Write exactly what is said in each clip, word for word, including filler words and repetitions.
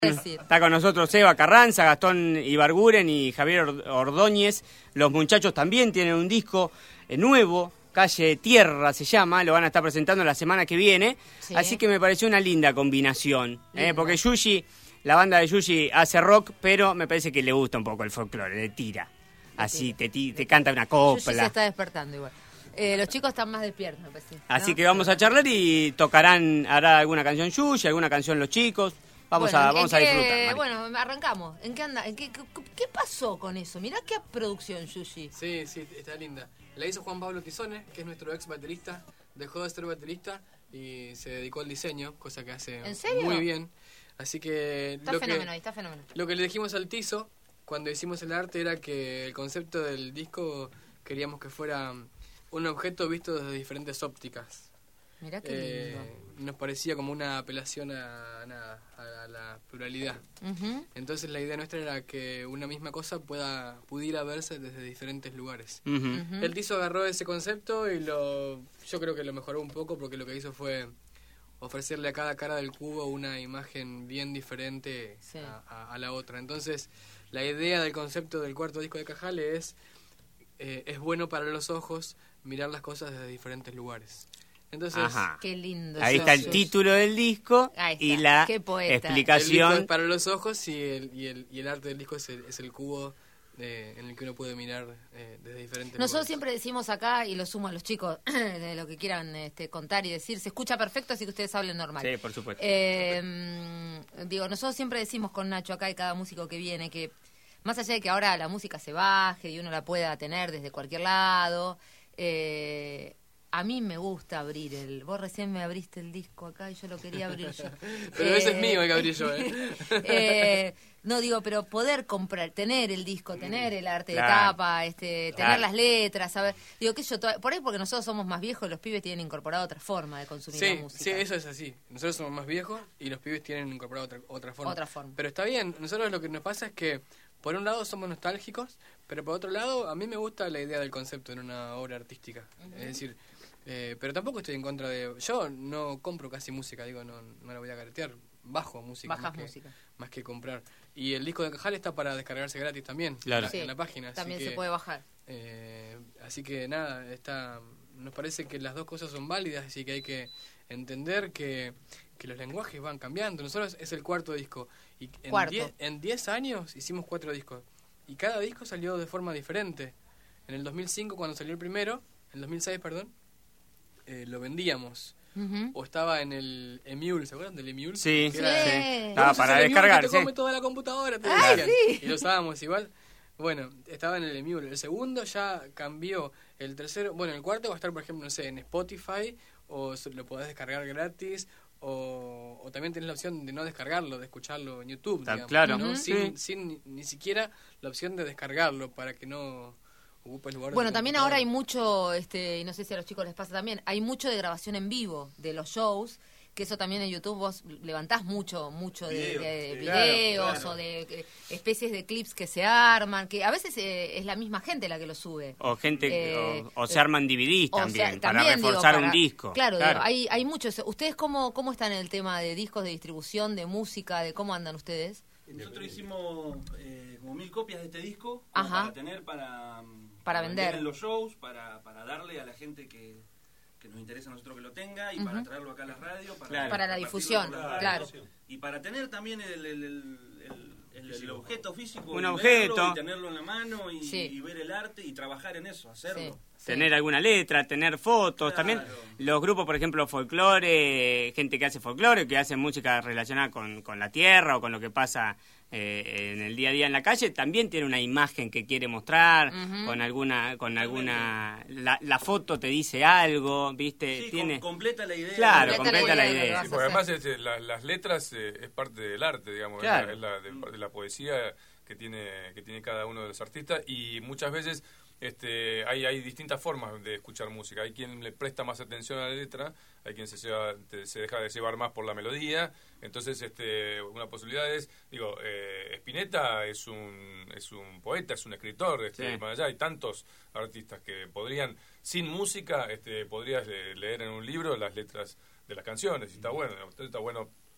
Está con nosotros Eva Carranza, Gastón Ibarguren y Javier Ordóñez. Los muchachos también tienen un disco nuevo, Calle Tierra se llama, lo van a estar presentando la semana que viene. Sí. Así que me pareció una linda combinación, ¿eh? Porque Yuyi, la banda de Yuyi hace rock, pero me parece que le gusta un poco el folclore, le tira. Así te, te canta una copla. Yuyi se está despertando igual. Eh, los chicos están más despiertos, me parece, ¿no? Así que vamos a charlar y tocarán, hará alguna canción Yuyi, alguna canción los chicos. Vamos, bueno, a, vamos a disfrutar. María. Bueno, arrancamos. ¿En qué anda? ¿En qué, qué, qué pasó con eso? Mirá qué producción, Yuyi. Sí, sí, está linda. La hizo Juan Pablo Tizone, que es nuestro ex baterista. Dejó de ser baterista y se dedicó al diseño, cosa que hace ¿En serio? muy bien. Así que está lo fenómeno, que está fenómeno. Lo que le dijimos al Tizo cuando hicimos el arte era que el concepto del disco queríamos que fuera un objeto visto desde diferentes ópticas. Mirá qué eh, lindo. Nos parecía como una apelación a, a, a la pluralidad. Uh-huh. Entonces la idea nuestra era que una misma cosa pueda pudiera verse desde diferentes lugares. Uh-huh. Uh-huh. El Tizo agarró ese concepto y lo yo creo que lo mejoró un poco, porque lo que hizo fue ofrecerle a cada cara del cubo una imagen bien diferente, sí, a, a, a la otra. Entonces la idea del concepto del cuarto disco de Cajale es eh, es bueno para los ojos mirar las cosas desde diferentes lugares. Entonces, ajá, qué lindo. Ahí está el título del disco y la explicación. El disco es para los ojos y el, y el, y el arte del disco es el, es el cubo eh, en el que uno puede mirar eh, desde diferentes Nosotros lugares. Siempre decimos acá, y lo sumo a los chicos, de lo que quieran este, contar y decir, se escucha perfecto, así que ustedes hablen normal. Sí, por supuesto. Eh, digo, nosotros siempre decimos con Nacho acá y cada músico que viene que más allá de que ahora la música se baje y uno la pueda tener desde cualquier lado, eh... a mí me gusta abrir el... Vos recién me abriste el disco acá y yo lo quería abrir yo. Pero eh, ese es mío el que abrí yo, ¿eh? eh no, digo, pero poder comprar, tener el disco, tener el arte claro, de tapa, este, tener claro, las letras, saber... Digo, que yo... Por ahí porque nosotros somos más viejos, los pibes tienen incorporado otra forma de consumir sí, la música. Sí, eso es así. Nosotros somos más viejos y los pibes tienen incorporado otra, otra forma. Otra forma. Pero está bien. Nosotros lo que nos pasa es que, por un lado, somos nostálgicos, pero por otro lado, a mí me gusta la idea del concepto en una obra artística. Uh-huh. Es decir... Eh, pero tampoco estoy en contra de... Yo no compro casi música, digo, no, no la voy a caretear. Bajo música. Bajas más que, música. Más que comprar. Y el disco de Cajal está para descargarse gratis también. Claro. En, la, sí, en la página. También así se que, puede bajar. Eh, así que nada, está, nos parece que las dos cosas son válidas y que hay que entender que, que los lenguajes van cambiando. Nosotros es el cuarto disco. Y en diez años hicimos cuatro discos. Y cada disco salió de forma diferente. En el dos mil cinco, cuando salió el primero, en el dos mil seis, perdón, Eh, lo vendíamos. Uh-huh. O estaba en el Emule, ¿se acuerdan del Emule? Sí, que sí. Era, sí. Estaba para descargar, que te sí. come toda la computadora, te ah, decían. Sí. Y lo usábamos igual. Bueno, estaba en el Emule. El segundo ya cambió. El tercero, bueno, el cuarto va a estar, por ejemplo, no sé, en Spotify, o lo podés descargar gratis, o, o también tenés la opción de no descargarlo, de escucharlo en YouTube, digamos, claro. ¿no? Uh-huh. sin, sí. sin ni, ni siquiera la opción de descargarlo para que no... Bueno, también ahora hay mucho, este, y no sé si a los chicos les pasa también, hay mucho de grabación en vivo de los shows, que eso también en YouTube vos levantás mucho, mucho de, de, de videos claro, claro. o de eh, especies de clips que se arman, que a veces eh, es la misma gente la que lo sube. O gente, eh, o, o se arman D V Ds también, sea, para también, reforzar digo, para, un disco. Claro, claro. Digo, hay, hay muchos. ¿Ustedes cómo, cómo están en el tema de discos, de distribución, de música, de cómo andan ustedes? Nosotros hicimos eh, como mil copias de este disco para tener para, para vender. vender en los shows, para, para darle a la gente que, que nos interesa a nosotros que lo tenga y uh-huh. para traerlo acá a la radio, para, claro. para la difusión, la claro. Y para tener también el, el, el, el, el objeto físico, un y objeto, verlo, y tenerlo en la mano y, sí. y ver el arte y trabajar en eso, hacerlo. Sí. Tener sí. alguna letra, tener fotos, claro. También los grupos, por ejemplo, folclore, gente que hace folclore, que hace música relacionada con, con la tierra o con lo que pasa eh, en el día a día en la calle, también tiene una imagen que quiere mostrar, uh-huh. con alguna, con alguna, la, la foto te dice algo, ¿viste? Sí, tiene com- completa la idea. Claro, completa, completa la la idea. idea. Sí, porque además es, la, las letras eh, es parte del arte, digamos, claro. es la, es la de, de la poesía que tiene, que tiene cada uno de los artistas, y muchas veces Este, hay, hay distintas formas de escuchar música. Hay quien le presta más atención a la letra, hay quien se, lleva, se deja de llevar más por la melodía. Entonces, este, una posibilidad es, digo, eh, Spinetta es un es un poeta, es un escritor. Este, sí. Más allá hay tantos artistas que podrían, sin música, este, podrías leer en un libro las letras de las canciones. Y está bueno, está bueno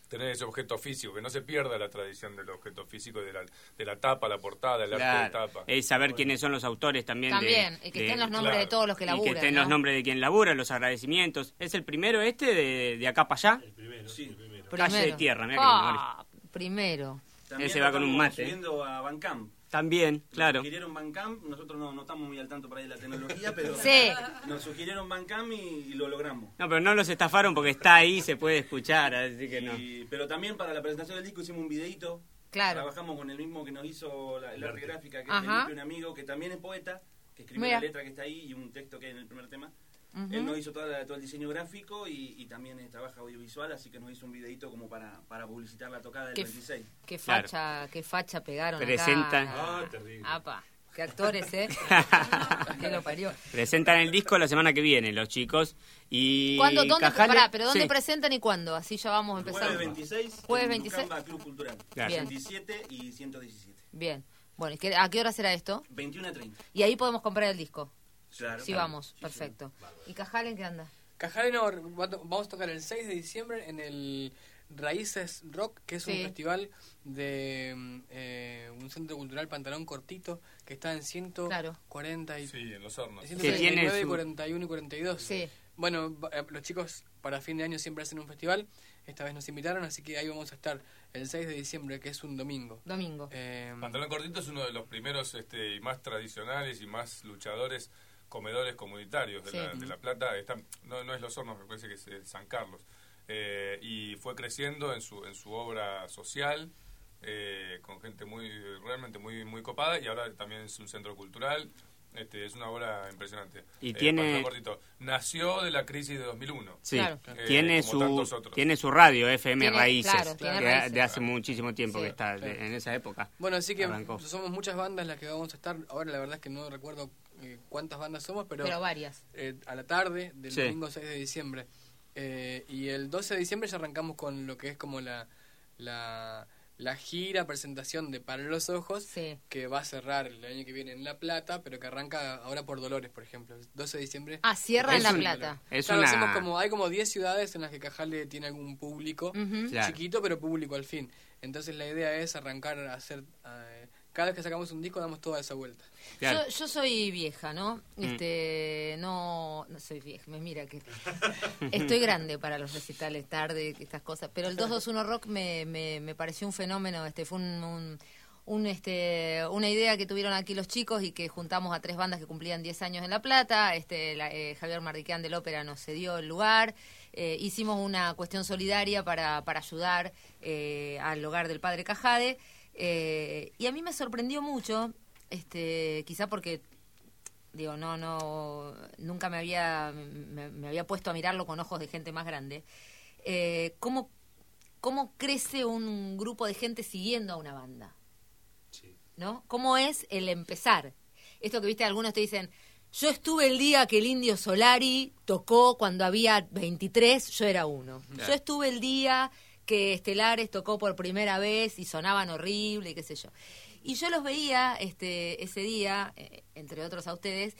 tener ese objeto físico, que no se pierda la tradición del objeto físico, de la, de la tapa, la portada, el claro. arte de tapa. Es saber bueno. quiénes son los autores también. También, de, y que de, estén los nombres claro. de todos los que laburan. Y que estén ¿no? los nombres de quien labura, los agradecimientos. ¿Es el primero este de, de acá para allá? El primero, sí, el primero. Calle de Tierra, mirá ah, que primero. También ese va con un mate. Subiendo a Bandcamp. También, claro. Nos sugirieron Bandcamp, nosotros no, no estamos muy al tanto para ahí de la tecnología, pero sí. nos sugirieron Bandcamp y, y lo logramos. No, pero no los estafaron porque está ahí, se puede escuchar, así que no. Y, pero también para la presentación del disco hicimos un videíto. Claro. Trabajamos con el mismo que nos hizo la, el arte gráfica, que Ajá. es Felipe, un amigo que también es poeta, que escribió Mira. la letra que está ahí y un texto que hay en el primer tema. Uh-huh. Él nos hizo toda la, todo el diseño gráfico y, y también eh, trabaja audiovisual, así que nos hizo un videito como para, para publicitar la tocada del Qué, veintiséis. Qué facha, claro. qué facha pegaron Presentan. acá. Ah, terrible. Apa, qué actores, ¿eh? Qué lo parió. Presentan el disco la semana que viene, los chicos. Y ¿Cuándo, dónde, Cajale, pará, pero ¿dónde sí. presentan y cuándo? Así ya vamos empezando. Jueves veintiséis, Jueves veintiséis. Lucamba Club Cultural. Claro. Bien. veintisiete y ciento diecisiete. Bien. Bueno, ¿y qué, a qué hora será esto? veintiuno a treinta. Y ahí podemos comprar el disco. Claro. Sí, claro. vamos, Sí, perfecto. sí. ¿Y Cajal en qué anda? Cajale no, vamos a tocar el seis de diciembre en el Raíces Rock, que es Sí. un festival de eh, un centro cultural Pantalón Cortito, que está en ciento cuarenta y, sí, en Los Hornos. ciento cuarenta y nueve, su... cuarenta y uno y cuarenta y dos. Sí. Bueno, los chicos para fin de año siempre hacen un festival. Esta vez nos invitaron, así que ahí vamos a estar el seis de diciembre, que es un domingo. Domingo. Eh, Pantalón Cortito es uno de los primeros este, y más tradicionales y más luchadores comedores comunitarios de, sí. la, de La Plata. Está, no, no es Los Hornos, me parece que es el San Carlos. Eh, y fue creciendo en su en su obra social, eh, con gente muy realmente muy muy copada, y ahora también es un centro cultural. Este, es una obra impresionante. Y eh, tiene... Cortito. Nació de la crisis de dos mil uno. Sí, claro. eh, tiene, como su, tiene su radio, F M tiene, Raíces, claro, tiene de, raíces. de hace muchísimo tiempo Sí, que está, claro. de, en esa época. Bueno, así que arrancó. somos muchas bandas las que vamos a estar. Ahora la verdad es que no recuerdo eh, cuántas bandas somos, pero, Pero varias. Eh, a la tarde del Sí. domingo seis de diciembre. Eh, y el doce de diciembre ya arrancamos con lo que es como la la, la gira, presentación de Para los Ojos, Sí. que va a cerrar el año que viene en La Plata, pero que arranca ahora por Dolores, por ejemplo. El doce de diciembre. Ah, cierra en Es La un- Plata. Es Claro, una... hacemos como, hay como diez ciudades en las que Cajale tiene algún público, Ujú. Claro. chiquito pero público al fin. Entonces la idea es arrancar a hacer... eh, cada vez que sacamos un disco damos toda esa vuelta. Claro. Yo, yo soy vieja, ¿no? Mm. Este, no, no soy vieja, me mira que estoy grande para los recitales tarde, estas cosas, pero el dos dos uno Rock me, me, me pareció un fenómeno, este fue un, un, un, este una idea que tuvieron aquí los chicos y que juntamos a tres bandas que cumplían diez años en La Plata, este la, eh, Javier Mardiquán del Ópera nos cedió el lugar. Eh, hicimos una cuestión solidaria para, para ayudar eh, al hogar del padre Cajade. Eh, y a mí me sorprendió mucho, este, quizá porque, digo, no, no, nunca me había, me, me había puesto a mirarlo con ojos de gente más grande, eh, cómo, cómo crece un grupo de gente siguiendo a una banda, Sí. ¿no? ¿Cómo es el empezar? Esto que viste, algunos te dicen, yo estuve el día que el Indio Solari tocó cuando había veintitrés, yo era uno. Claro. Yo estuve el día que Estelares tocó por primera vez y sonaban horrible y qué sé yo. Y yo los veía este ese día, eh, entre otros a ustedes,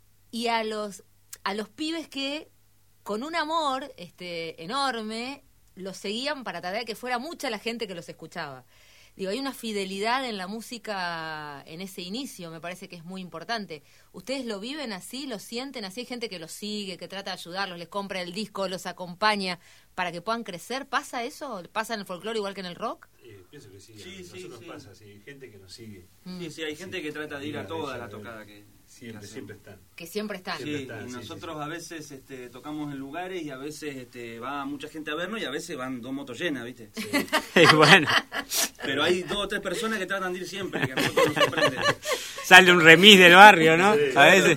y a los a los pibes que con un amor este enorme los seguían para tratar de que fuera mucha la gente que los escuchaba. Digo, hay una fidelidad en la música en ese inicio, me parece que es muy importante. ¿Ustedes lo viven así, lo sienten así? Hay gente que los sigue, que trata de ayudarlos, les compra el disco, los acompaña para que puedan crecer. ¿Pasa eso? ¿Pasa en el folclore igual que en el rock? Eh, pienso que sí, Sí, a sí, nosotros sí. pasa, sí, hay gente que nos sigue. Sí, sí, hay gente que trata de ir a toda la tocada que Siempre, hacemos. siempre están. Que siempre están. Siempre Sí, están, y sí, nosotros sí, sí. a veces este, tocamos en lugares y a veces este, va mucha gente a vernos y a veces van dos motos llenas, ¿viste? Y bueno, Pero hay dos o tres personas que tratan de ir siempre, que a nosotros nos sorprende. sale un remis del barrio, ¿no? Sí, A veces.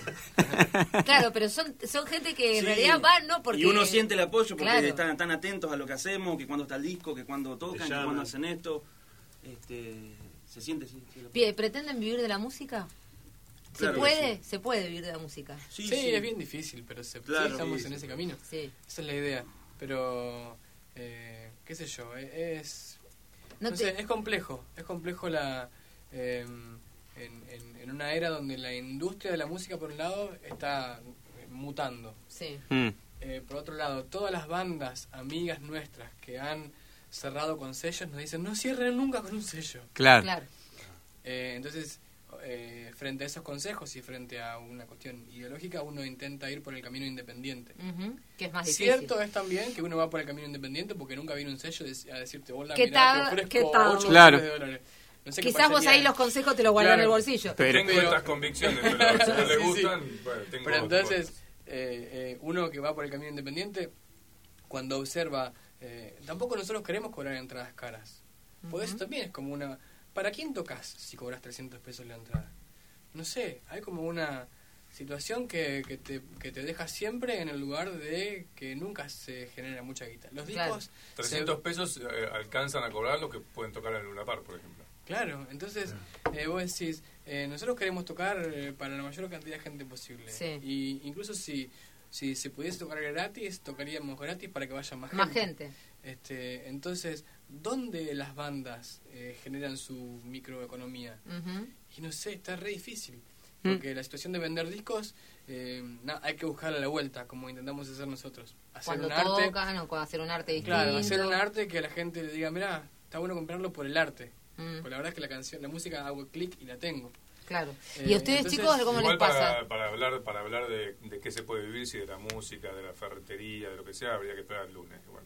Claro, pero son, son gente que en Sí. realidad van, ¿no? Porque... Y uno siente el apoyo porque Claro. están tan atentos a lo que hacemos, que cuando está el disco, que cuando tocan, Te que llaman. cuando hacen esto. Este, se siente, sí. sí, Pie- ¿Pretenden vivir de la música? ¿Se Claro que puede? sí. Se puede vivir de la música. Sí, Sí, sí. es bien difícil, pero se, Claro, sí, estamos sí, en sí, ese sí. camino. Sí. Esa es la idea. Pero, eh, qué sé yo, eh, es... No No te- sé, es complejo. Es complejo la... eh, en, en, en una era donde la industria de la música, por un lado, está eh, mutando. Sí. Mm. Eh, por otro lado, todas las bandas amigas nuestras que han cerrado con sellos, nos dicen, no cierren nunca con un sello. Claro. Claro. Eh, entonces, eh, frente a esos consejos y frente a una cuestión ideológica, uno intenta ir por el camino independiente. Ujú, que es más difícil. Cierto es también que uno va por el camino independiente porque nunca viene un sello a decirte, hola, ¿Qué mirá, tal? te ofrezco ¿Qué tal? ocho Claro. millones de dólares. No sé qué Quizás vos pasaría. ahí los consejos te los guardás Claro. en el bolsillo. Pero- Tengo Pero- estas convicciones, pero si no les Sí, sí. gustan, bueno, tengo Pero otro. entonces, eh, eh, uno que va por el camino independiente, cuando observa, eh, tampoco nosotros queremos cobrar entradas caras. Por eso también es como una... ¿Para quién tocas si cobras trescientos pesos la entrada? No sé, hay como una situación que, que, te, que te deja siempre en el lugar de que nunca se genera mucha guita. Los Claro. discos... trescientos se- pesos eh, alcanzan a cobrar los que pueden tocar en Luna Park, por ejemplo. Claro, entonces eh, vos decís, eh, nosotros queremos tocar eh, para la mayor cantidad de gente posible. Sí. Y incluso si, si se pudiese tocar gratis, tocaríamos gratis para que vaya más gente. Más gente. Este, entonces, ¿dónde las bandas eh, generan su microeconomía? Ujú. Y no sé, está re difícil. Porque la situación de vender discos, eh, na- hay que buscarle la vuelta, como intentamos hacer nosotros. Hacer Cuando un arte. tocan o cuando hacer un arte distinto. Claro, hacer un arte que la gente le diga, mirá, está bueno comprarlo por el arte. Mm. Porque la verdad es que la canción, la música hago clic y la tengo. Claro. Eh, ¿Y a ustedes, entonces, chicos, cómo Igual les pasa? para, para hablar para hablar de, de qué se puede vivir, si de la música, de la ferretería, de lo que sea, habría que esperar el lunes. Bueno,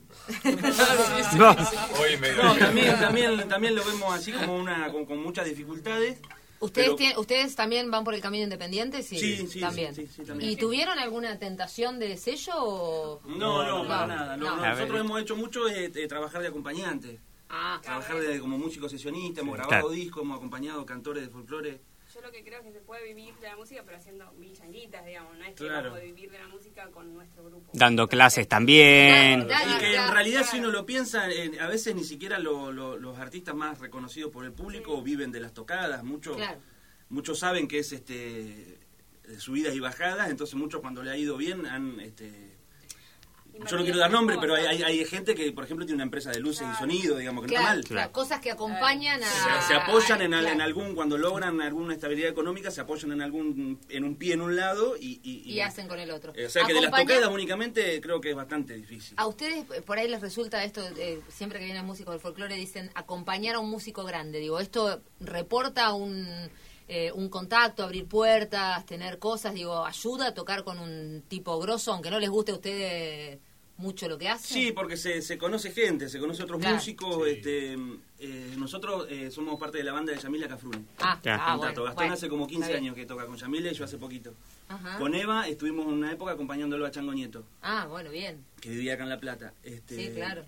pero- No. hoy me No, también, también, también lo vemos así como una con, con muchas dificultades. ¿Ustedes, pero- tienen- ¿Ustedes también van por el camino independiente? Sí, Sí, sí, también. sí, sí, sí, también. ¿Y tuvieron alguna tentación de sello? O... No, no, No, para nada. Lo- no. lo- A nosotros ver. hemos hecho mucho es eh, trabajar de acompañante. Ah, Trabajar de, como músico sesionista, hemos grabado Claro. discos, hemos acompañado cantores de folclore. Yo lo que creo es que se puede vivir de la música, pero haciendo millanguitas, digamos. No es que Claro. vamos a vivir de la música con nuestro grupo. Dando clases también. Claro, Y que en claro, realidad claro. si uno lo piensa, eh, a veces ni siquiera lo- lo- los artistas más reconocidos por el público viven de las tocadas. Muchos claro. muchos saben que es este de subidas y bajadas, entonces muchos cuando le ha ido bien han... Este, yo no quiero dar nombre, pero hay, hay, hay gente que, por ejemplo, tiene una empresa de luces y sonido, digamos, que no Claro, está mal. claro, cosas que acompañan a... Se, se apoyan en, al- claro. en algún, cuando logran alguna estabilidad económica, se apoyan en algún en un pie en un lado y... Y, Y hacen con el otro. eh, o sea que de las Acompaña- tocadas únicamente creo que es bastante difícil. ¿A ustedes eh, por ahí les resulta esto, eh, siempre que vienen músicos del folclore, dicen acompañar a un músico grande? Digo, ¿esto reporta un, eh, un contacto, abrir puertas, tener cosas? Digo, ¿ayuda a tocar con un tipo grosso, aunque no les guste a ustedes mucho lo que hacen? Sí, porque se, se conoce gente, se conoce otros Claro. músicos. Sí. Este, eh, nosotros eh, somos parte de la banda de Yamila Cafrune. Ah, Ya. ah, Con bueno, Tato. Gastón bueno, hace como quince está bien. años que toca con Yamila y yo hace poquito. Ajá. Con Eva estuvimos en una época acompañándolo a Chango Nieto, Ah, bueno, bien. que vivía acá en La Plata. Este, Sí, claro.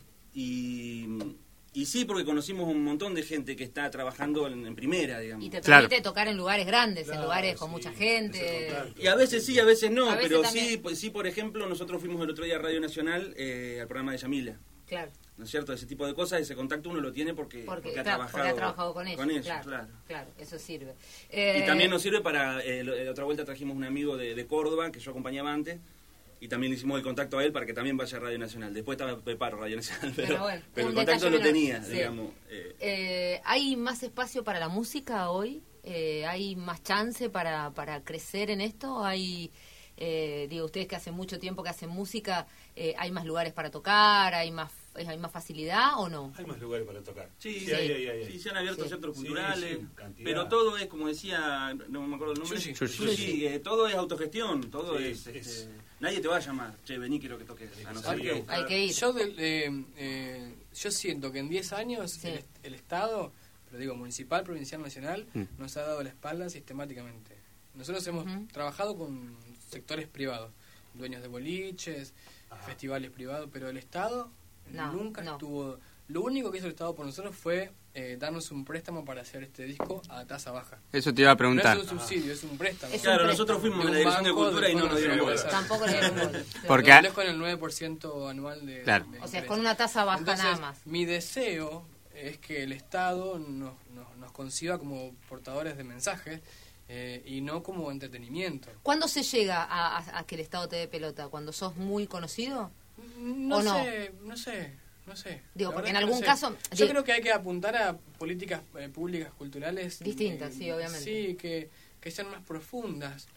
Y, y sí, porque conocimos un montón de gente que está trabajando en, en primera, digamos. Y te Claro. permite tocar en lugares grandes, en Claro, lugares con sí, mucha ese gente. contacto. Y a veces sí, a veces no, A veces pero también. sí, pues, sí, por ejemplo, nosotros fuimos el otro día a Radio Nacional eh, al programa de Yamila. Claro, ¿No es cierto? Ese tipo de cosas, ese contacto uno lo tiene porque, porque, porque ha, claro, trabajado, porque ha trabajado con ellos. ellos, claro, claro. claro, eso sirve. Y Eh, también nos sirve para, eh, lo- la otra vuelta trajimos un amigo de, de Córdoba que yo acompañaba antes y también le hicimos el contacto a él para que también vaya a Radio Nacional. Después estaba de paro Radio Nacional, pero, Pero bueno, pero un el contacto detalle lo menor. tenía, Sí. digamos. eh. Eh, ¿Hay más espacio para la música hoy? Eh, ¿Hay más chance para, para crecer en esto? ¿Hay, eh, digo, ustedes que hace mucho tiempo que hacen música, eh, hay más lugares para tocar? ¿Hay más, hay más facilidad o no? Hay más lugares para tocar. Sí, Sí. hay, hay, hay, hay. Sí, se han abierto Sí. centros Sí, culturales, sí, cantidad. pero todo es, como decía, no me acuerdo el nombre. Yushi. Yushi. Yushi, eh, todo es autogestión, todo Sí, es, es- este, nadie te va a llamar, che, vení, quiero que toques. A no ser Hay que que- buscar. Hay que ir. Yo, del- eh, eh, yo siento que en diez años Sí. el, el Estado, pero digo municipal, provincial, nacional, Mm. nos ha dado la espalda sistemáticamente. Nosotros hemos Ujú. trabajado con sectores privados, dueños de boliches, Ajá. festivales privados, pero el Estado No, nunca no. estuvo... Lo único que hizo el Estado por nosotros fue eh, darnos un préstamo para hacer este disco a tasa baja. Eso te iba a preguntar. No es un subsidio, es un préstamo. Es un Claro, préstamo. nosotros fuimos De a la un Dirección de banco Cultura del y no nos Fondo dieron bola. Nacional. Tampoco le dieron bola. Porque- Lo doblé con el nueve por ciento anual de... Claro. de O sea, interés. con una tasa baja Entonces, nada más. mi deseo es que el Estado nos, nos, nos conciba como portadores de mensajes eh, y no como entretenimiento. ¿Cuándo se llega a, a- a que el Estado te dé pelota? ¿Cuando sos muy conocido? No ¿O no? sé, no sé, no sé. Digo, La porque verdad en que no algún sé. caso- Yo di- creo que hay que apuntar a políticas eh, públicas culturales... Distintas, sí, obviamente. Sí, que, que sean más profundas,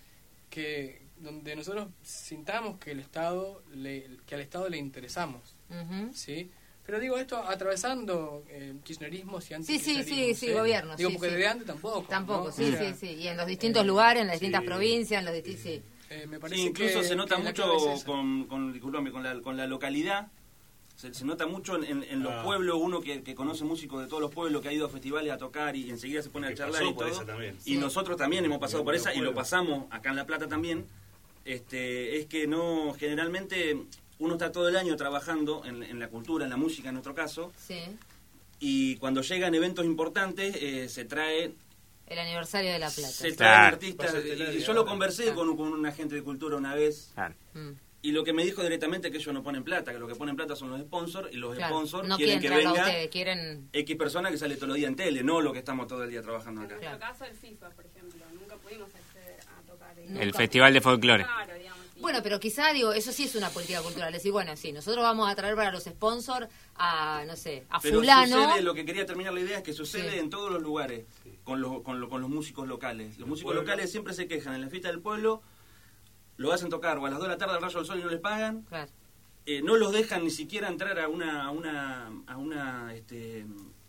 que donde nosotros sintamos que el Estado le, que al Estado le interesamos. Ujú. ¿Sí? Pero digo esto atravesando eh, kirchnerismo y Sí, sí, antikirchnerismo. sí, sí, gobierno. Digo, sí, porque sí. de antes tampoco. Tampoco, ¿no? sí, O sea, sí, sí. Y en los distintos lugares, en las distintas sí. provincias, en los distintos... Sí. eh, me Sí, parece incluso que, se nota que la mucho clave es esa. con, con, disculpame, con, la, con la localidad. Se, se nota mucho en, en, en los Ah. pueblos, uno que, que conoce músicos de todos los pueblos, que ha ido a festivales a tocar y enseguida se pone a Que charlar pasó y por todo. esa también. Y Sí. nosotros también hemos pasado En por los esa y lo pueblos. pasamos acá en La Plata también. Este, es que no, generalmente uno está todo el año trabajando en, en la cultura, en la música en nuestro caso, Sí. y cuando llegan eventos importantes eh, se trae El aniversario de La Plata. se traen Claro. artistas. Pasa el Y, y yo área. lo conversé con, con un agente de cultura una vez. Claro. Mm, Y lo que me dijo directamente es que ellos no ponen plata, que lo que ponen plata son los sponsors, y los claro. sponsors No quieren quieren que traerlo a venga ustedes, quieren... X persona que sale todos los días en tele, no lo que estamos todo el día trabajando En acá. nuestro Claro. caso, el FIFA, por ejemplo, nunca pudimos acceder a tocar. en- Nunca. El Festival de Folclore. Claro, digamos. y- Bueno, pero quizá, digo, eso sí es una política cultural. Decir, bueno, sí, nosotros vamos a traer para los sponsors a, no sé, a Pero fulano. sucede, lo que quería terminar la idea es que sucede Sí. en todos los lugares con los, con, lo- con los músicos locales. Los músicos pueblo. locales siempre se quejan en la fiesta del pueblo, lo hacen tocar o a las dos de la tarde al rayo del sol y no les pagan. Claro. Eh, no los dejan ni siquiera entrar a una a una a una este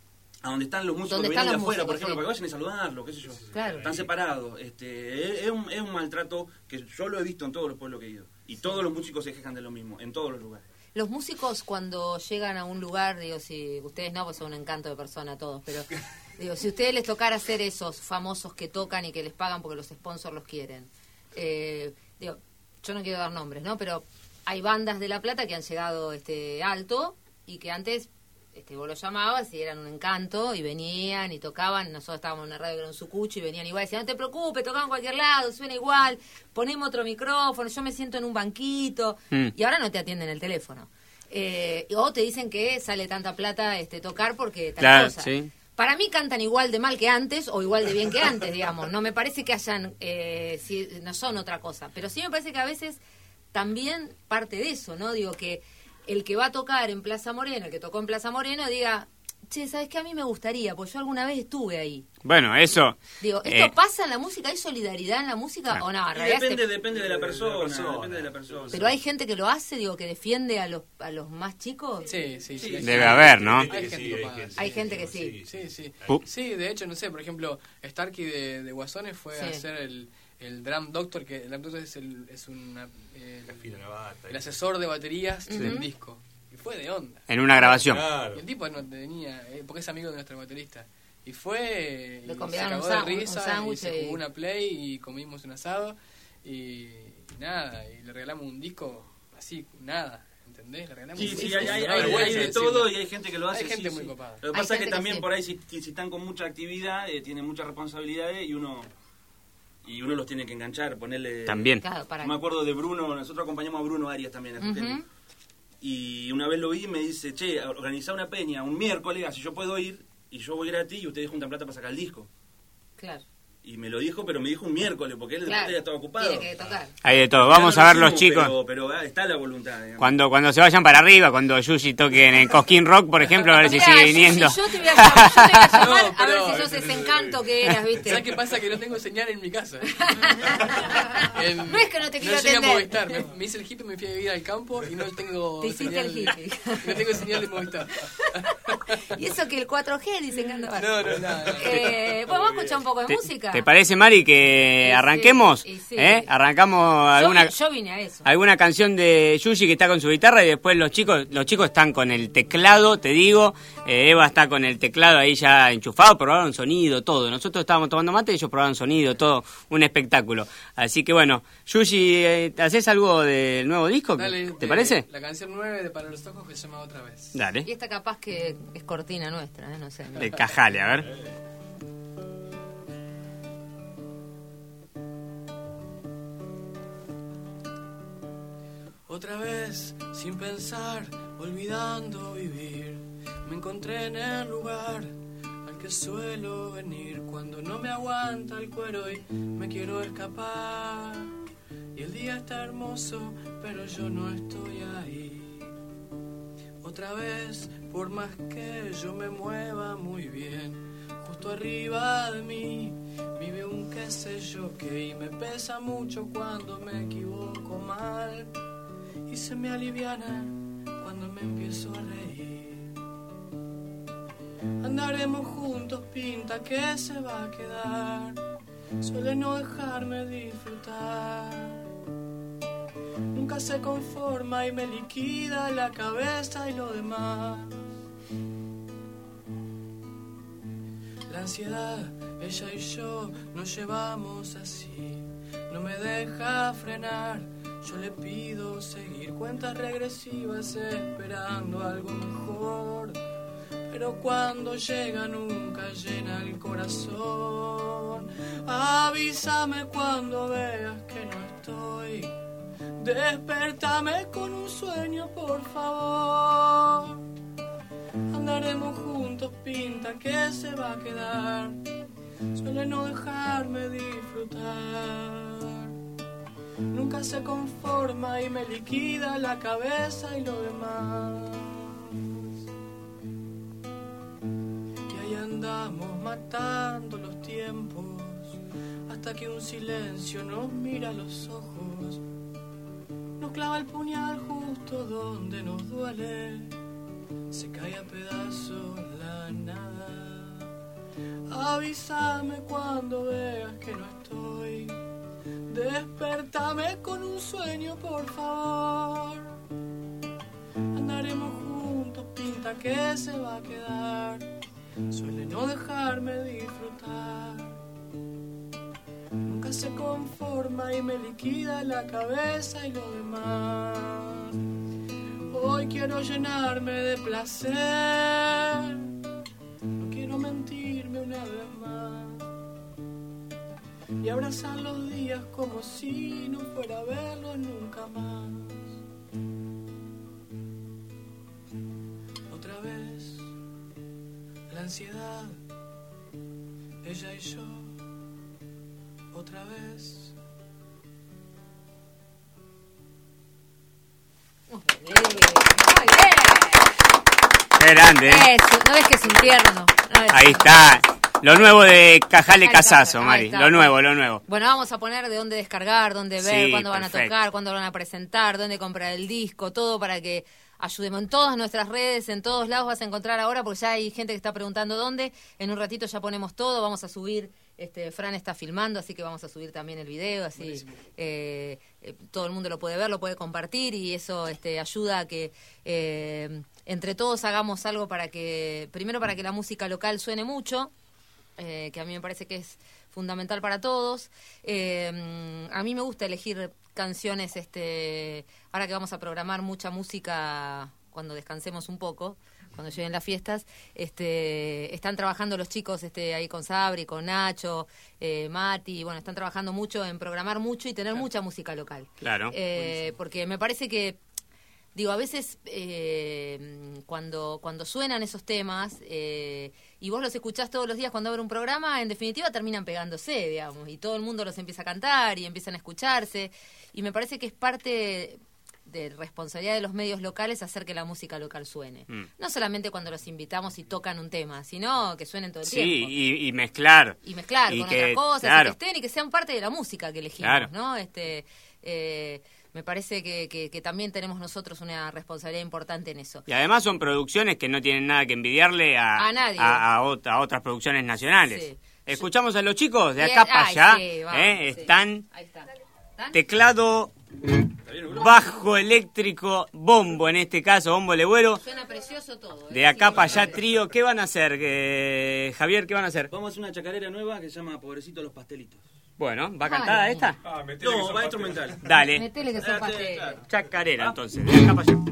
a donde están los músicos Donde que están vienen de los afuera, por músicos, ejemplo, sí. para que vayan a saludarlo, qué sé yo. Claro. Están separados. Este, es, es un, es un maltrato que yo lo he visto en todos los pueblos que he ido. Y todos los músicos se quejan de lo mismo, en todos los lugares. Los músicos cuando llegan a un lugar, digo, si ustedes no, pues son un encanto de persona todos, pero digo, si a ustedes les tocara ser esos famosos que tocan y que les pagan porque los sponsors los quieren, eh, digo, yo no quiero dar nombres, ¿no? Pero hay bandas de La Plata que han llegado este alto y que antes este vos los llamabas y eran un encanto y venían y tocaban. Nosotros estábamos en una radio que era un sucucho y venían igual y decían, no te preocupes, tocaban en cualquier lado, suena igual, ponemos otro micrófono, yo me siento en un banquito. Mm. Y ahora no te atienden el teléfono. Eh, o te dicen que sale tanta plata este tocar porque tal Claro, cosa. sí. Para mí cantan igual de mal que antes o igual de bien que antes, digamos. No me parece que hayan, eh, si, no son otra cosa. Pero sí me parece que a veces también parte de eso, ¿no? Digo que el que va a tocar en Plaza Moreno, el que tocó en Plaza Moreno, diga, che, ¿sabes qué? A mí me gustaría, pues yo alguna vez estuve ahí. Bueno, eso. Digo, ¿esto eh, pasa en la música? ¿Hay solidaridad en la música Ah. o no? En Y realidad depende, este- depende de la persona, persona. depende de la persona. Pero hay gente que lo hace, digo, que defiende a los, a los más chicos. Sí, sí, sí. hay Debe gente- haber, ¿no? Hay gente Hay que sí, gente hay copada. gente Hay gente que sí. Sí, sí. Uh. Sí, de hecho, no sé, por ejemplo, Starkey de, de Guasones fue a Sí. hacer el, el Drum Doctor, que el Drum Doctor es, el, es una, el, Fina Navata. el asesor de baterías Ujú. del disco. Y fue de onda. En una grabación. Claro. Y el tipo no tenía, eh, porque es amigo de nuestro baterista. Y fue, y Le se convidaron cagó un de sa- un risa, y sándwich se y- jugó una play y comimos un asado. Y, y nada, y le regalamos un disco así, nada. ¿Entendés? Le regalamos Sí, un sí, disco. hay, hay, Me da hay- vergüenza hay de decirlo. todo y hay gente que lo hace. Hay gente sí, muy sí. copada. Lo que Hay pasa es gente que que también sí. por ahí, si, si están con mucha actividad, eh, tienen muchas responsabilidades y uno y uno los tiene que enganchar, ponerle... También. Claro, para Me acuerdo de Bruno, nosotros acompañamos a Bruno Arias también. a Jutelli. Ujú. Y una vez lo vi y me dice, che, organizá una peña un miércoles, así yo puedo ir y yo voy gratis y ustedes juntan plata para sacar el disco. Claro. Y me lo dijo, pero me dijo un miércoles, porque él Claro. ya estaba ocupado. Tiene que tocar. Hay de todo. Ya Vamos no a lo ver los hicimos, chicos. Pero, pero ah, está la voluntad, digamos. Cuando cuando se vayan para arriba, cuando Yuji toque en el Cosquín Rock, por ejemplo, a ver si Mirá, sigue yo- viniendo. si yo te voy a llamar, yo te voy a llamar No, a ver pero- si sos ese encanto que eras, ¿viste? ¿Sabes qué pasa? Que no tengo señal en mi casa. En- No es que no te quiero llega atender. Movistar. Me, me hice el hippie, me fui a vivir al campo y no tengo Te hiciste señal. el hippie. No tengo señal de Movistar. Y eso que el cuatro G dicen que anda mal. No, no, nada. Eh, pues vamos a escuchar un poco de ¿Te, música. te parece, Mari, que Sí, arranquemos? y sí. ¿Eh? Arrancamos Yo, alguna... vi- yo vine a eso. alguna canción de Yuji que está con su guitarra y después los chicos los chicos están con el teclado, te digo, eh, Eva está con el teclado ahí ya enchufado, probaron sonido, todo. Nosotros estábamos tomando mate y ellos probaron sonido, todo, un espectáculo. Así que bueno, Yuji, eh, ¿haces algo del nuevo disco? Dale, ¿Te eh, parece? La canción nueve de Para los Ojos que se llama Otra Vez. Dale, Y esta capaz que es cortina nuestra, ¿eh? No sé. de Cajale, a ver. Otra vez, sin pensar, olvidando vivir, me encontré en el lugar al que suelo venir cuando no me aguanta el cuero y me quiero escapar. Y el día está hermoso, pero yo no estoy ahí. Otra vez, por más que yo me mueva muy bien, justo arriba de mí vive un qué sé yo que y me pesa mucho cuando me equivoco mal. Y se me aliviana cuando me empiezo a reír. Andaremos juntos, pinta que se va a quedar. Suele no dejarme disfrutar. Nunca se conforma y me liquida la cabeza y lo demás. La ansiedad, ella y yo nos llevamos así. No me deja frenar, yo le pido seguir. Cuentas regresivas esperando algo mejor. Pero cuando llega nunca llena el corazón. Avísame cuando veas que no estoy. Despertame con un sueño, por favor. Andaremos juntos, pinta que se va a quedar. Suele no dejarme disfrutar. Nunca se conforma y me liquida la cabeza y lo demás. Y ahí andamos matando los tiempos hasta que un silencio nos mira a los ojos. Nos clava el puñal justo donde nos duele. Se cae a pedazos la nada. Avísame cuando veas que no estoy. Despertame con un sueño, por favor. Andaremos juntos, pinta que se va a quedar. Suele no dejarme disfrutar. Nunca se conforma y me liquida la cabeza y lo demás. Hoy quiero llenarme de placer. No quiero mentirme una vez más. Y abrazar los días como si no fuera a verlos nunca más. Otra vez, la ansiedad, ella y yo. Otra vez. Muy bien, muy bien. Qué grande, ¿eh? Eso, ¿no ves que es un tierno? No ves- Ahí está. Lo nuevo de Cajale Ahí Casazo, está, Mari. ahí está. Lo nuevo, lo nuevo. Bueno, vamos a poner de dónde descargar, dónde ver, Sí, cuándo van perfecto. a tocar, cuándo van a presentar, dónde comprar el disco, todo para que ayudemos. En todas nuestras redes, en todos lados vas a encontrar ahora, porque ya hay gente que está preguntando dónde. En un ratito ya ponemos todo, vamos a subir, este Fran está filmando, así que vamos a subir también el video, así eh, eh, todo el mundo lo puede ver, lo puede compartir y eso este, ayuda a que eh, entre todos hagamos algo para que, primero para que la música local suene mucho, Eh, que a mí me parece que es fundamental para todos. Eh, a mí me gusta elegir canciones, este, ahora que vamos a programar mucha música cuando descansemos un poco, cuando lleguen las fiestas, este, están trabajando los chicos este, ahí con Sabri, con Nacho, eh, Mati, bueno, están trabajando mucho en programar mucho y tener mucha música local. Claro. Eh, porque me parece que Digo, a veces eh, cuando cuando suenan esos temas eh, y vos los escuchás todos los días cuando abre un programa, en definitiva terminan pegándose, digamos, y todo el mundo los empieza a cantar y empiezan a escucharse. Y me parece que es parte de responsabilidad de los medios locales hacer que la música local suene. Mm. No solamente cuando los invitamos y tocan un tema, sino que suenen todo el sí, tiempo. Sí, y, y mezclar. Y mezclar y con que, otras cosas, claro. y que estén y que sean parte de la música que elegimos, claro. ¿no? Este... Eh, Me parece que, que, que también tenemos nosotros una responsabilidad importante en eso. Y además son producciones que no tienen nada que envidiarle a, a, nadie. a, a, ot- a otras producciones nacionales. Sí. Escuchamos a los chicos de Bien, acá para ay, allá. Sí, vamos, ¿eh? sí. Están Ahí está. ¿Están? Teclado, bajo eléctrico, bombo en este caso, bombo legüero. Suena precioso todo. ¿eh? De acá sí, para allá trío. ¿Qué van a hacer, eh, Javier? ¿Qué van a hacer? Vamos a hacer una chacarera nueva que se llama Pobrecito los Pastelitos. Bueno, ¿va cantada Ay, esta? Ah, No, va instrumental. Dale. Metele que son pasteles. Chacarera, entonces, de acá para allá.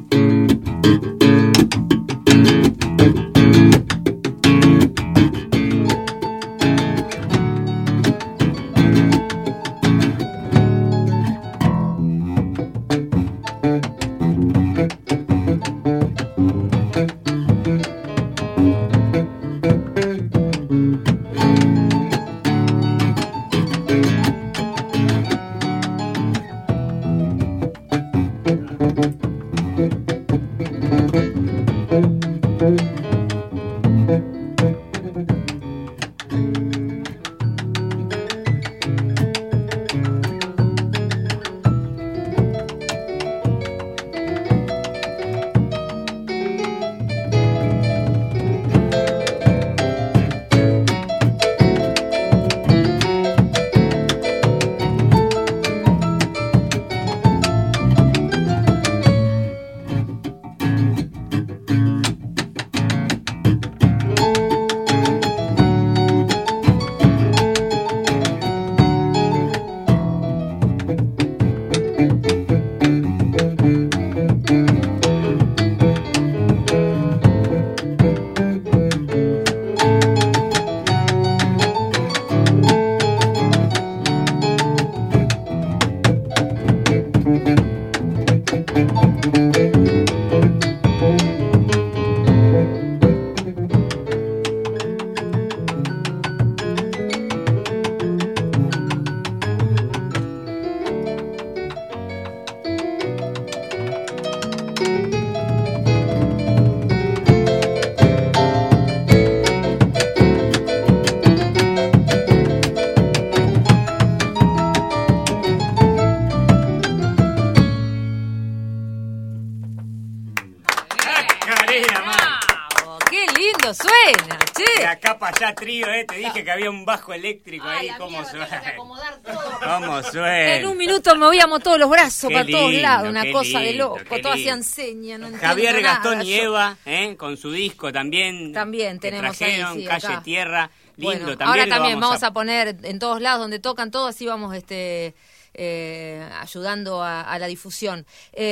pasar trío, eh. Te dije que había un bajo eléctrico Ay, ahí. la ¿Cómo mierda, tengo que suena? acomodar todo. ¿Cómo suena? En un minuto movíamos todos los brazos Qué para todos lindo, lados, una qué cosa de lindo, loco. qué Todos lindo. hacían señas, no entiendo Javier, nada, Gastón y yo. Eva, ¿eh? Con su disco también. También que tenemos trajeron, ahí, sí, Calle acá. Tierra. Lindo, Bueno, también ahora lo también vamos, a... a poner en todos lados donde tocan todo, así vamos este eh, ayudando a, a la difusión.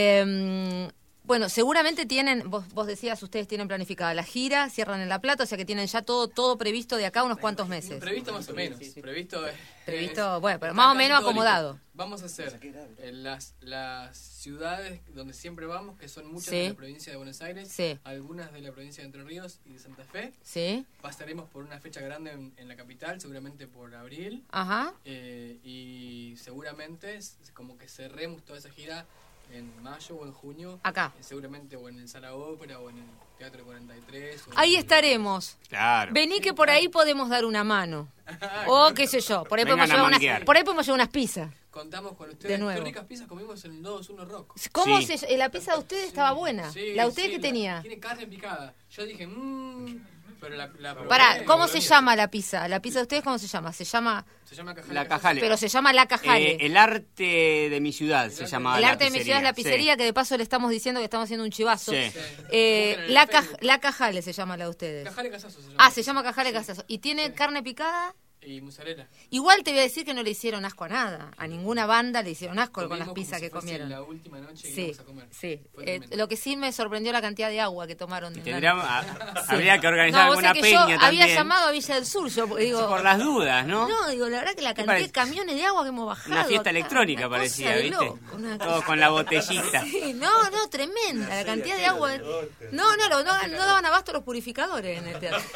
Eh, bueno, seguramente tienen, vos, vos decías, ustedes tienen planificada la gira, cierran en La Plata, o sea que tienen ya todo todo previsto de acá unos cuantos meses. Previsto más o menos. Previsto, es- Previsto, es- bueno, pero está más o casi menos todo acomodado. listo. Vamos a hacer en las, las ciudades donde siempre vamos, que son muchas Sí. de la provincia de Buenos Aires, Sí. algunas de la provincia de Entre Ríos y de Santa Fe. ¿Sí? Pasaremos por una fecha grande en, en la capital, seguramente por abril. Ajá. Eh, y seguramente es como que cerremos toda esa gira en mayo o en junio. Acá. Eh, seguramente o en el Sala Ópera o en el Teatro cuarenta y tres. o Ahí en- estaremos. Claro. Vení que por ahí podemos dar una mano. O qué sé yo, por ahí, Vengan podemos a llevar, manguear. unas, por ahí podemos llevar unas pizzas. Contamos con De ustedes. nuevo. Qué ricas pizzas comimos en el dos uno Rock. ¿Cómo Sí. se, la pizza de ustedes estaba buena? Sí, ¿La de ustedes sí, qué la- tenía? Tiene carne picada. Yo dije, mmm, pero la, la probé. Pará, ¿cómo se llama la pizza? ¿La pizza de ustedes cómo se llama? Se llama... Se llama Cajale. La Cajale. Pero se llama La Cajale. Eh, el arte de mi ciudad se llama El la arte de mi ciudad es la pizzería, sí. que de paso le estamos diciendo que estamos haciendo un chivazo. Sí. Eh, Busquen en la, el Caj- Facebook. la Cajale se llama la de ustedes. Cajale Casazo se llama. Ah, se llama Cajale Casazo. ¿Y tiene carne picada? Y mozzarella. Igual te voy a decir que no le hicieron asco a nada. A ninguna banda le hicieron asco con las Comimos pizzas como si que fuese comieron. La última noche que Sí, íbamos a comer. sí. Fue Eh, tremendo. lo que sí me sorprendió la cantidad de agua que tomaron. Y en tendríamos- la- a- Sí. Habría que organizar No, vos alguna sabés que peña yo también. había llamado a Villa del Sur, yo digo... Por las dudas, ¿no? No, digo, la verdad que la cantidad de parece? camiones de agua que hemos bajado. Una fiesta acá, electrónica una parecía, cosa de ¿viste? loco, una Todo cosa- con la botellita. Sí, no, no, tremenda la cantidad de agua. No, no, no, no, no daban abasto los purificadores en el teatro.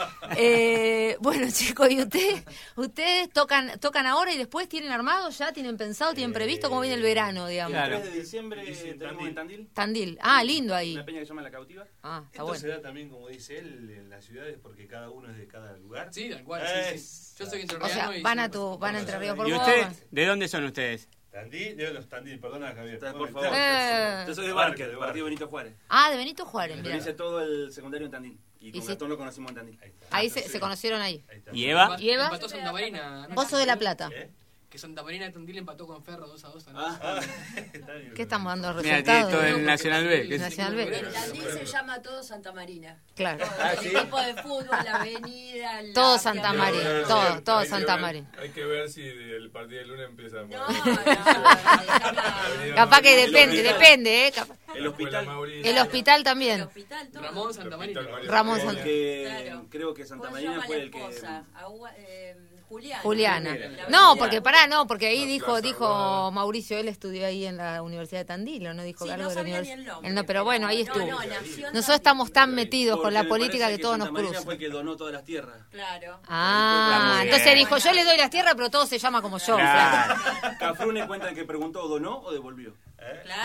Eh, bueno, chicos, ¿y ustedes, ustedes tocan tocan ahora y después tienen armado ya, tienen pensado, tienen previsto cómo viene el verano, digamos? Claro. El tres de diciembre tenemos en Tandil Tandil. Ah, lindo ahí. una peña que se llama La Cautiva. Ah, está Esto bueno. se da también, como dice él, en las ciudades porque cada uno es de cada lugar. Sí, tal cual. Sí, sí. Yo soy O entrerriano sea, y van a siempre tu, paso van a por Entre allá. Ríos por ¿Y vos. ustedes? ¿De dónde son ustedes? Tandil, de los Tandil, perdona Javier. Por Bueno, favor. Eh. Yo soy de Barque, Barque, de del Barque. partido Benito Juárez. Ah, de Benito Juárez, Yo mirá. hice todo el secundario en Tandil. Y con sí. Gastón lo conocimos en Tandil. Ahí está. Ahí se, se conocieron ahí. Ahí está. ¿Y Eva? ¿Y Eva? Empató Santa Marina. ¿no? Vos sos de La Plata. ¿Eh? Que Santa Marina de Tandil empató con Ferro dos a dos. ¿no? Ah, Está bien. ¿Qué estamos dando Mira, tiene resultados? todo No, el Nacional B. que es- Nacional B. En Tandil se llama todo Santa Marina. Claro. Ah, El ¿sí? equipo de fútbol, la avenida, la Todo Santa María. María, Hay que todo, ver- todo hay que Santa ver- María. Hay que ver si el partido de lunes empieza a No, mover. no, se llama Capaz que depende, hospital. depende, ¿eh? Capaz- el hospital. El hospital el también. hospital, todo. Ramón Santa Marina. Ramón Porque Santa- Claro. creo que Santa ¿Cómo se Marina llama fue la el que... esposa? Agua- eh, Juliana. Juliana. La No, avenida. porque pará, no, porque ahí La dijo Plaza dijo Aguada. Mauricio, él estudió ahí en la Universidad de Tandil, ¿o no dijo Sí, algo no de la sabía ni universidad? el nombre, Él no, pero bueno, ahí no, estuvo. no, nació en Nosotros Tandil. estamos tan metidos con Porque la me política parece que todo Santa nos Marina cruza. fue el que donó todas las tierras. Claro. Ah, Muy entonces bien. dijo, yo le doy las tierras, pero todo se llama como yo. Claro. Cafrune cuenta que preguntó, ¿donó o devolvió? Claro.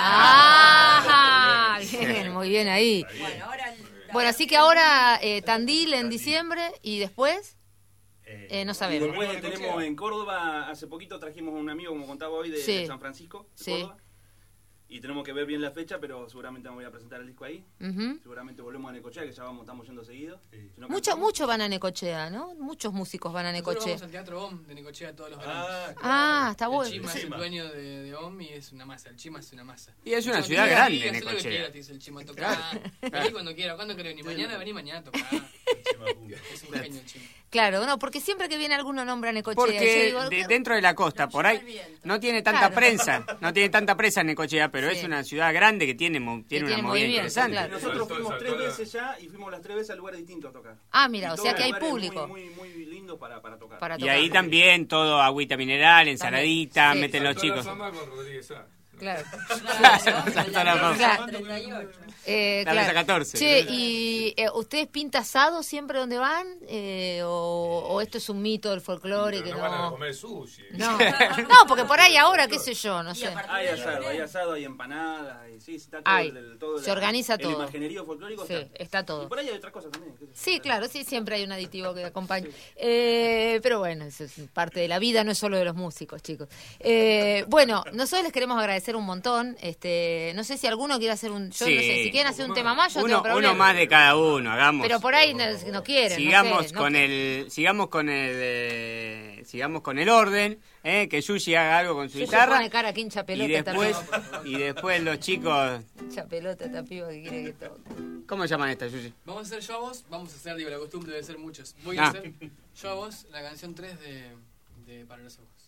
Ah, bien, muy bien ahí. Bueno, ahora. Bueno, así que ahora eh, Tandil en diciembre y después, Eh, eh, no Y sabemos. después tenemos en Córdoba, hace poquito trajimos a un amigo, como contaba hoy, de, Sí. de San Francisco, de Sí. Córdoba. Y tenemos que ver bien la fecha, pero seguramente me voy a presentar el disco ahí. Ujú. Seguramente volvemos a Necochea, que ya vamos, estamos yendo seguido. Sí. Si no Mucho, cansamos. mucho van a Necochea, ¿no? Muchos músicos van a Nosotros Necochea. vamos al Teatro O M de Necochea todos los veranos. Ah, Ah, está El bueno. Chima es el Encima. dueño de, de O M y es una masa. El Chima es una masa. Y es una Cuando ciudad quieras, grande, sí, hacé lo que Necochea. quieras, te dice el Chima. Tocá. Vení cuando quieras. ¿Cuándo querés venir? Mañana vení mañana a tocar. Chima punto. Es un genio el Chima. Claro, no, porque siempre que viene alguno nombra Necochea. yo Porque digo, de- dentro de la costa, por ahí, no tiene tanta Claro. prensa, no tiene tanta prensa en Necochea, pero Sí. es una ciudad grande que tiene, mo- tiene una tiene movida movimiento, interesante. claro. Nosotros Saltó- fuimos saltó tres la- veces ya y fuimos las tres veces a lugares distintos a tocar. Ah, mira, Y o todos sea que hay lugares público. Muy, muy, muy lindos para, para tocar. Para Y tocar. ahí también todo agüita mineral, ensaladita, Sí. meten los Saltó la chicos. fama con Rodríguez Sá. Claro. Saltó la fama. Claro. treinta y ocho. Eh, La claro. mesa catorce. Che, ¿y eh, ustedes pintan asado siempre donde van? Eh, o, o esto es un mito del folclore Pero que no van a no? comer sushi. No, no, porque por ahí ahora, qué sé yo, no Y sé. a partir Hay de asado, febrero. hay asado, hay empanadas, y sí, sí, está todo Hay. el, el- todo Se la- organiza todo. El imaginerío folclórico Sí, está. está todo. Y por ahí hay otras cosas también. qué sé yo. Sí, claro, sí, siempre hay un aditivo que acompaña. Eh, pero bueno, eso es parte de la vida, no es solo de los músicos, chicos. Eh, bueno, nosotros les queremos agradecer. agradecer un montón. Este, no sé si alguno quiere hacer un... Yo Sí. no sé, si quieren hacer un tema más, yo Uno, tengo problema. uno más de cada uno, hagamos. Pero por ahí no, no quieren, Sigamos no sé, no con quieren. el, sigamos con el, eh, sigamos con el orden, eh, que Yuyi haga algo con su Yuyi guitarra. pone cara que hincha pelota y después, esta y después los chicos, Hincha pelota esta piba que quiere que toque. ¿cómo llaman esta, Yuyi? Vamos a hacer yo a vos, vamos a hacer, digo, la costumbre de ser muchos. Voy Ah. a hacer yo a vos la canción tres de, de Para los Ojos.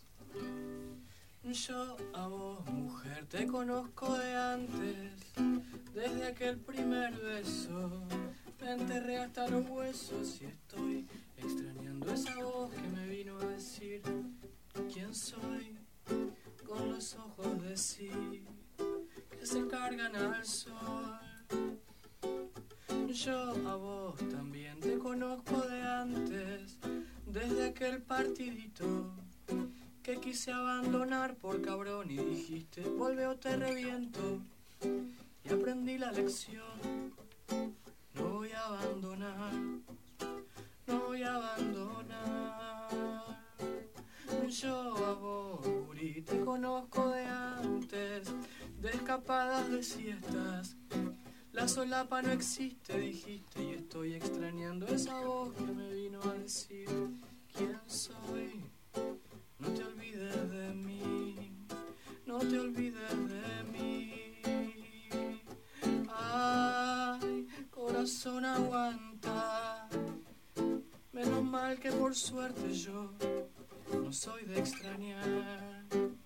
Yo a vos, mujer, te conozco de antes, desde aquel primer beso. Me enterré hasta los huesos y estoy extrañando esa voz que me vino a decir quién soy, con los ojos de sí que se cargan al sol. Yo a vos también te conozco de antes, desde aquel partidito que quise abandonar por cabrón y dijiste vuelve o te reviento, y aprendí la lección, no voy a abandonar, no voy a abandonar. Yo a vos, Guri, te conozco de antes, de escapadas de siestas. La solapa no existe, dijiste, y estoy extrañando esa voz que me vino a decir quién soy. No te olvides de mí, no te olvides de mí. Ay, corazón aguanta, menos mal que por suerte yo no soy de extrañar.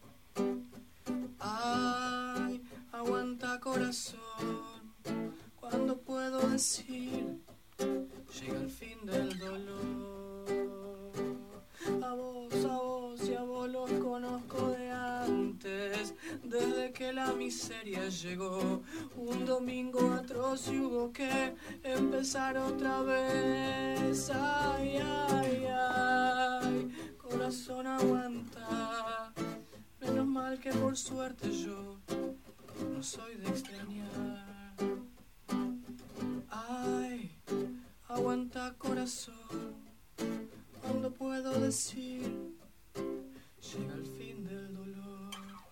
Ay, aguanta corazón, cuando puedo decir llega el fin del dolor. A vos, a vos y a vos los conozco de antes, desde que la miseria llegó. Un domingo atroz y hubo que empezar otra vez. Ay, ay, ay, corazón aguanta, menos mal que por suerte yo no soy de extrañar. Ay, aguanta corazón, cuando puedo decir llega el fin del dolor.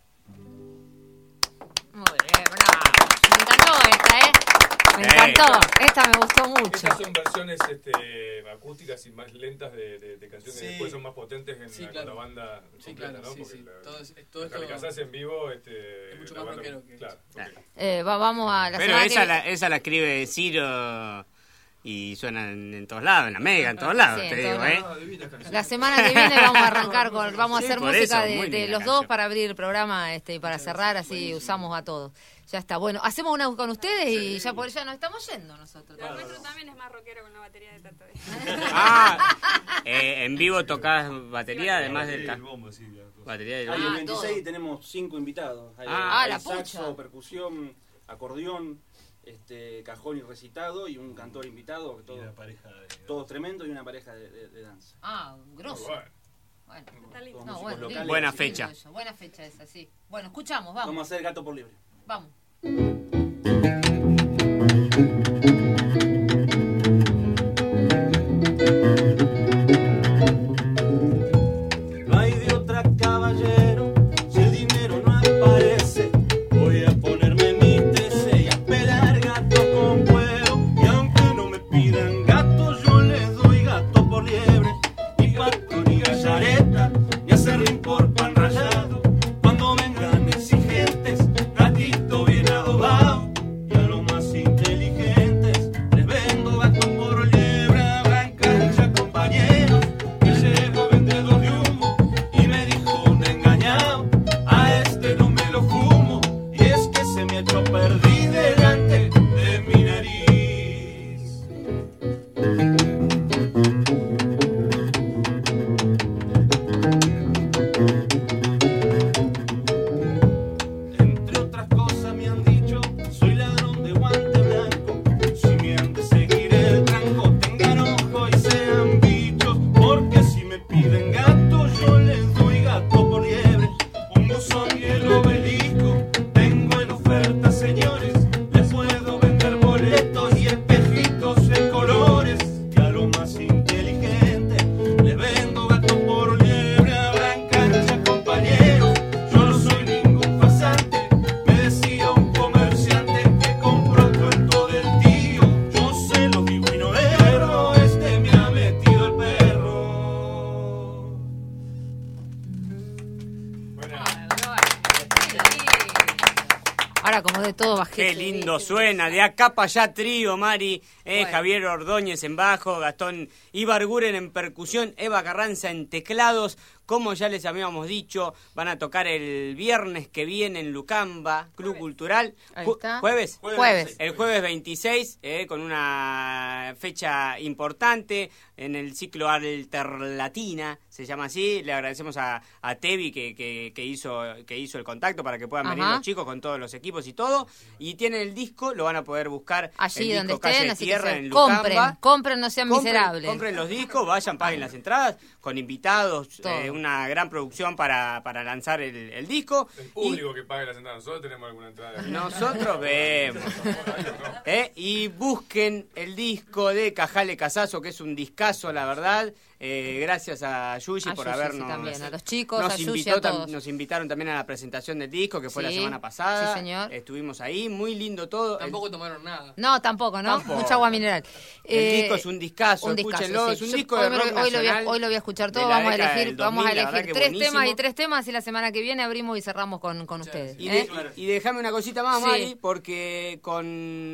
Muy bien, bravo. Me encantó esta, ¿eh? Me encantó. Esta me gustó mucho. Estas son versiones este, acústicas y más lentas de, de, de canciones Sí. que después son más potentes en Sí, la, claro. la banda Sí, completa, claro, ¿no? sí, Porque sí. la- Todo es- todo la esto- Kamikazes en vivo este, Es mucho la más banda- rockero que- claro, ok. Eh, va- vamos a la Pero semana esa que la, esa la escribe Ciro y suena en, en todos lados, en la Mega, en todos lados, Sí, te en digo, todos ¿eh? Ah, divinas canciones. La semana que viene vamos a arrancar con, vamos a Sí, hacer por música eso, muy de, de linda los dos canción. para abrir el programa este, y para cerrar, así usamos a todos. Ya está, bueno, hacemos una con ustedes y ya por ya nos estamos yendo nosotros. Lo nuestro también es más rockero con la batería de Tato. Ah, eh, en vivo tocás batería, además del Sí, ca- el bombo, sí, las cosas. batería del Ahí Ah, en veintiséis todo. tenemos cinco invitados. Hay, Ah, hay la saxo, pucha. percusión, acordeón, este, cajón y recitado y un cantor invitado, que Y todo, la pareja de... todo tremendo, y una pareja de, de- de danza. Ah, grosso. Bueno. Bueno, Está lindo. Todos no, músicos bueno, locales. lindo, Buena lindo fecha. eso, buena fecha esa, sí. Bueno, escuchamos, Vamos a vamos, hacer gato por libre. vamos. No hay de otra, caballero, si el dinero no aparece, voy a ponerme mi T C y a pelar gato con cuero. Y aunque no me pidan gato, yo les doy gato por liebre. Ni pato, ni gallareta, ni acerrín por pan rallado. Cuando vengan exigentes, gatito bien Ahora como de todo bajé. Qué lindo suena, de acá para allá trío, Mari, eh, Bueno. Javier Ordóñez en bajo, Gastón Ibarguren en percusión, Eva Carranza en teclados. Como ya les habíamos dicho, van a tocar el viernes que viene en Lucamba, Club Cultural. Ahí Ju- está. ¿Jueves? Jueves. El jueves veintiséis, eh, con una fecha importante en el ciclo Alterlatina, se llama así. Le agradecemos a, a Tevi que, que, que hizo que hizo el contacto para que puedan venir Ajá. los chicos con todos los equipos y todo. Y tienen el disco, lo van a poder buscar Allí el donde disco Calle estén, así que Tierra se- en Lucamba. compren, compren, no sean Compren- miserables. Compren los discos, vayan, paguen las entradas, con invitados, Todo. eh, una gran producción para, para lanzar el, el disco. El Y público que pague las entradas. Nosotros tenemos alguna entrada. nosotros vemos. ¿Eh? Y busquen el disco de Cajale Casazo, que es un discazo, la verdad. Eh, gracias a Yuyi A por Yuyi, sí, habernos... también, a los chicos, nos a Yuyi, invitó a tam- todos. Nos invitaron también a la presentación del disco, que fue la Sí, semana pasada. sí, señor. Estuvimos ahí, muy lindo todo. Tampoco tomaron nada. No, tampoco, ¿no? Tampoco. Mucha agua mineral. El Eh, disco es un discazo, un discazo, escúchenlo, sí. es un Yo disco hoy de me rock lo- hoy lo voy a- nacional hoy lo voy a escuchar todo, de la vamos a década elegir, del vamos a dos mil, la elegir verdad que tres buenísimo. temas y tres temas y la semana que viene abrimos y cerramos con, con ustedes. Y, ¿eh? de- y déjame una cosita más, Sí. Mari, porque con,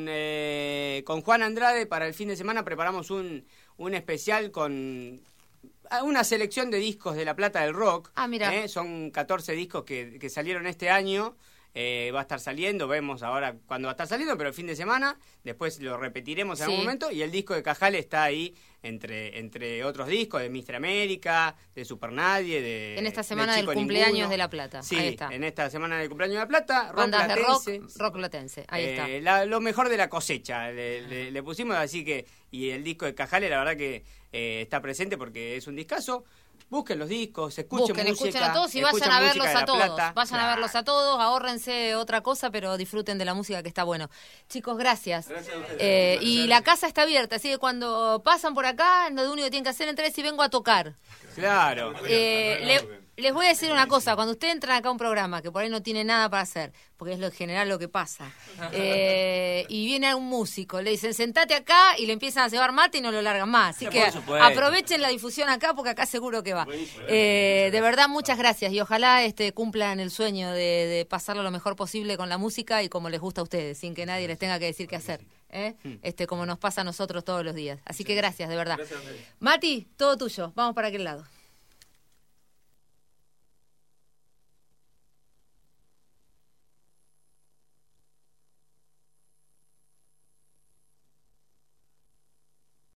eh, con Juan Andrade para el fin de semana preparamos un, un especial con una selección de discos de La Plata del Rock. Ah, mira. ¿eh? Son catorce discos que, que salieron este año. Eh, va a estar saliendo, vemos ahora cuándo va a estar saliendo, pero el fin de semana, después lo repetiremos en Sí. algún momento, y el disco de Cajale está ahí entre entre otros discos, de mister América, de Super Nadie, de En esta de semana del Chico cumpleaños Ninguno. de La Plata. Sí, Ahí está. en esta semana del cumpleaños de La Plata, rock Bandas de rock, latense. rock latense. Ahí Eh, está. la- lo mejor de la cosecha le, le- le pusimos, así que, y el disco de Cajale la verdad que eh, está presente porque es un discazo. Busquen los discos, escuchen Busquen, música, escuchen a todos y escuchen vayan a música verlos de a La todos. Plata. Vayan a Claro. verlos a todos, ahórrense otra cosa, pero disfruten de la música que está bueno. Chicos, gracias. Gracias a ustedes. Eh, y la casa está abierta, así que cuando pasan por acá, lo único que tienen que hacer es entrar y vengo a tocar. Claro. Eh, le- les voy a decir una cosa, cuando ustedes entran acá a un programa que por ahí no tiene nada para hacer, porque es lo en general lo que pasa, eh, y viene un músico, le dicen sentate acá y le empiezan a cebar mate y no lo largan más. Así Sí, que por supuesto. aprovechen la difusión acá porque acá seguro que va. Eh, de verdad, muchas gracias y ojalá este cumplan el sueño de, de pasarlo lo mejor posible con la música y como les gusta a ustedes, sin que nadie les tenga que decir qué hacer. ¿eh? Este, como nos pasa a nosotros todos los días. Así que gracias, de verdad. Mati, todo tuyo. Vamos para aquel lado.